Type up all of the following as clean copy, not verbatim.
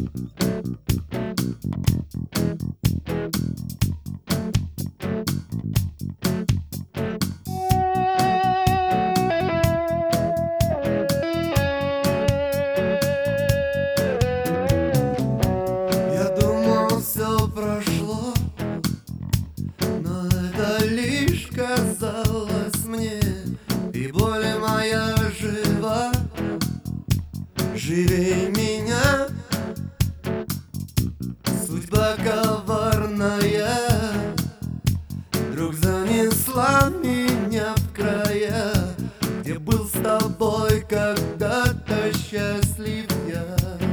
Я думал, все прошло, но это лишь казалось мне, и боль моя жива, живей меня. Судьба коварная вдруг занесла меня в края, где был с тобой когда-то счастлив я.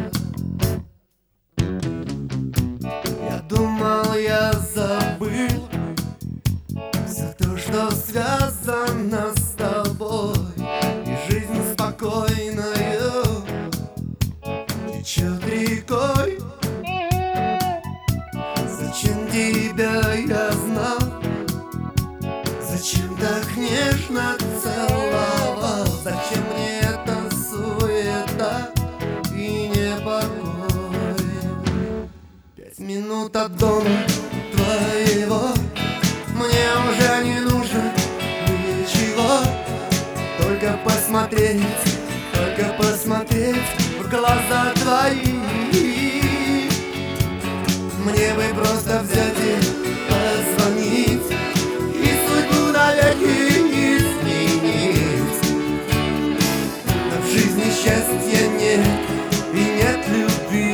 Я думал, я забыл все то, что связано с тобой, и жизнь спокойною течет рекой. Зачем тебя я знал? Зачем так нежно целовал? Зачем мне эта суета и непокой? 5 минут от дома твоего, мне уже не нужно ничего, только посмотреть в глаза твои. Мне бы просто взять и позвонить, и судьбу навеки изменить. Но в жизни счастья нет и нет любви.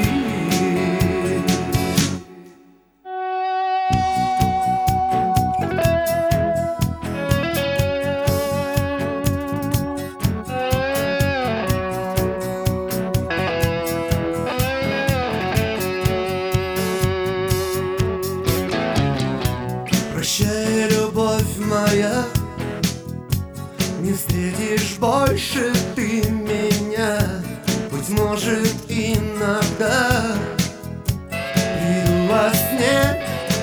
Прощай, любовь моя, не встретишь больше ты меня. Быть может, иногда приду во сне,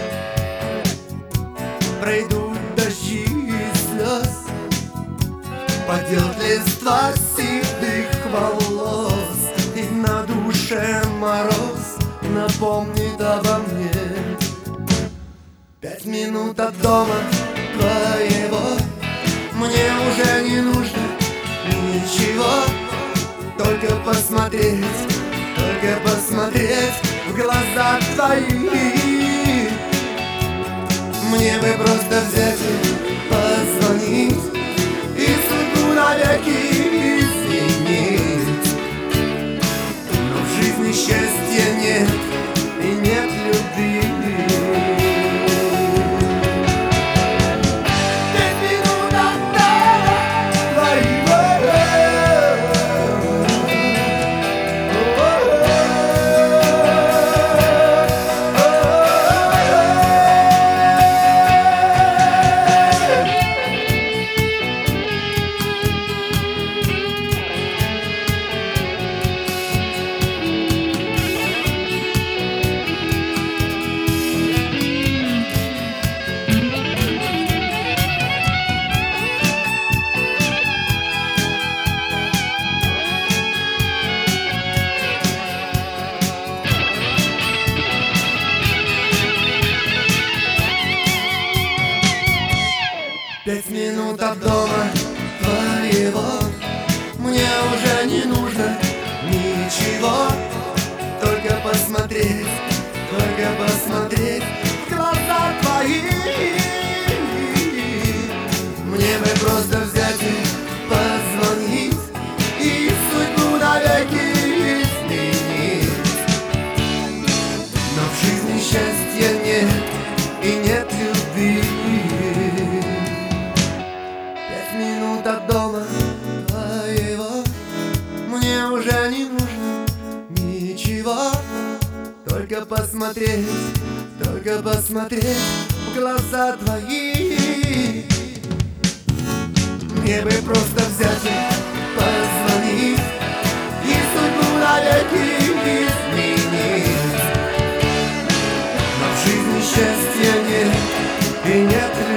пройдут дожди и слез, падет листва седых волос, и на душе мороз напомнит обо мне. 5 минут от дома твоего, мне уже не нужно ничего, только посмотреть в глаза твои. Мне бы просто взять и позвонить, и судьбу навеки изменить. Но в жизни счастья нет и нет любви. Пять минут от дома твоего, мне уже не нужно ничего, только посмотреть в глаза твои. Мне бы просто взять и позвонить, и судьбу навеки изменить. Но в жизни счастья нет и нет любви. 5 минут от дома твоего, мне уже не нужно ничего, только посмотреть в глаза твои. Мне бы просто взять и позвонить, и судьбу навеки изменить. Но в жизни счастья нет и нет любви.